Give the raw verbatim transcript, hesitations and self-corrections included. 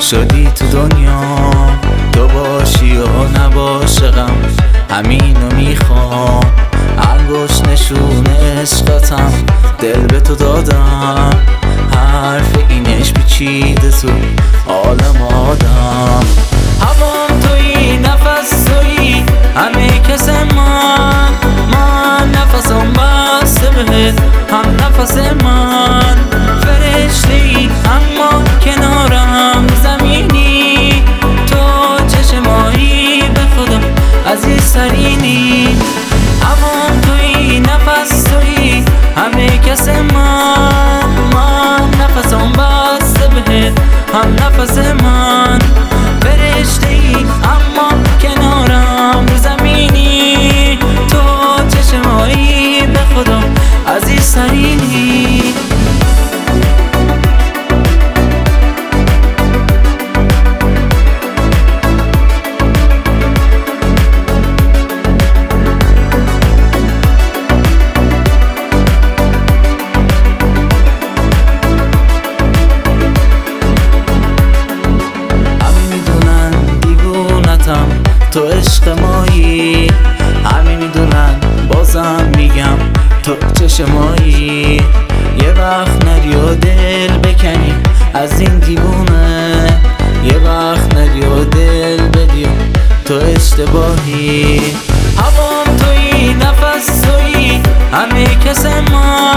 شدی تو دنیا، تو باشی و نباشه غم، همینو میخوام. انگشت نشون عشقتم، دل به تو دادم، حرف اینش پیچیده تو عالم آدم. هوام تویی، نفس تویی، همه کس من، من نفسم بسته بهت، هم نفس من. فرشته ای اما کنارم زمینی، تو چشمایی به خدا عزیزترینی. هوام تویی، نفس تویی، همه کس من، من نفسم بسته بهت، هم نفس من. فرشته ای اما کنارم زمینی، تو چشمایی به خدا عزیزترینی. تو عشق مایی، همه میدونن بازم میگم تو چشمایی. یه وقت نری و دل بکنی از این دیوونه، یه وقت نری و دل بدی تو اشتباهی. هوام تویی، نفس تویی، همه کس ما